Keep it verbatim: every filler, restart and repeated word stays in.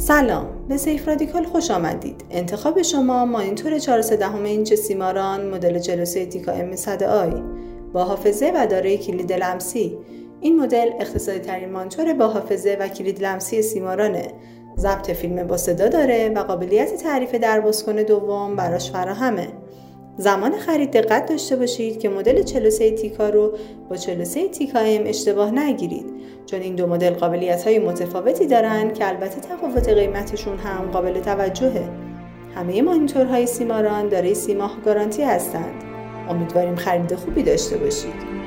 سلام، به سیف رادیکال خوش آمدید. انتخاب شما مانیتور چهار و سه دهم اینچ سیماران مدل چهل و سه تیکا ام صد آی با حافظه و دارای کلید لمسی. این مدل اقتصادی ترین مانیتور با حافظه و کلید لمسی سیمارانه. ضبط فیلم با صدا داره و قابلیت تعریف در بازکن دوم براش فراهمه. زمان خرید دقت داشته باشید که مدل چهل و سه تیکا رو با چهل و سه تیکا ام اشتباه نگیرید، چون این دو مدل قابلیت‌های متفاوتی دارن که البته تفاوت قیمتشون هم قابل توجهه. همه مانیتورهای سیماران دارای سی ماه گارانتی هستند. امیدواریم خرید خوبی داشته باشید.